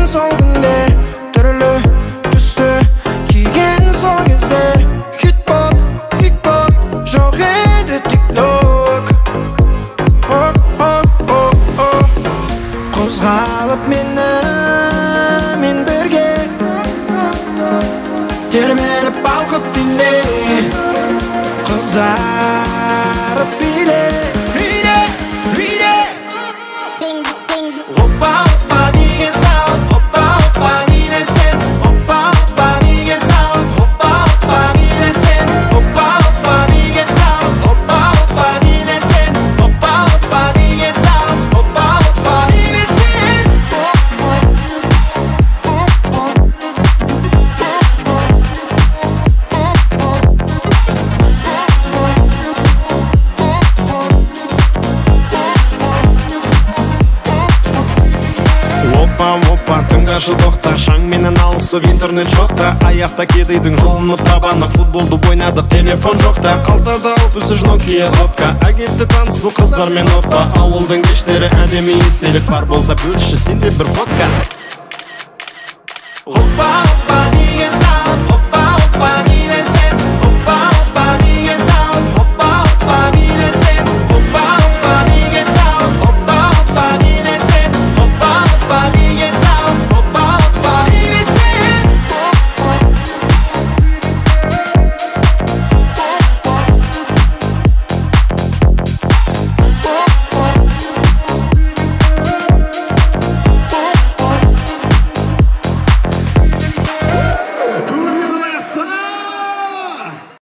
сол күндер, түрлі түсті киген сол кездер. Хит-поп, жоқ еді тик-ток. Қозғалып мен бірге термеліп балқып түнде, қызарып биле. Опа, тыңдашы тоқта, шаң менен алысып интернет жоқта. Аяқта кедейдің жолыны табаны, футболды ойнадық, телефон жоқта. Қалтада алпысыш Nokia сотка, агентті танысу қыздармен опа. Ауылдың кештері әдемі естелік бар болса бөлші сенде бір фотка. Опа,